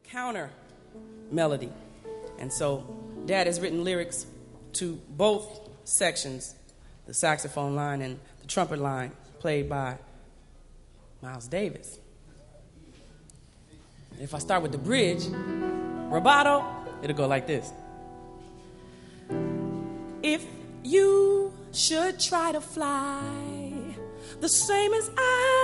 counter melody. And so Dad has written lyrics to both sections, the saxophone line and the trumpet line, played by Miles Davis. If I start with the bridge, rubato, it'll go like this. If you should try to fly the same as I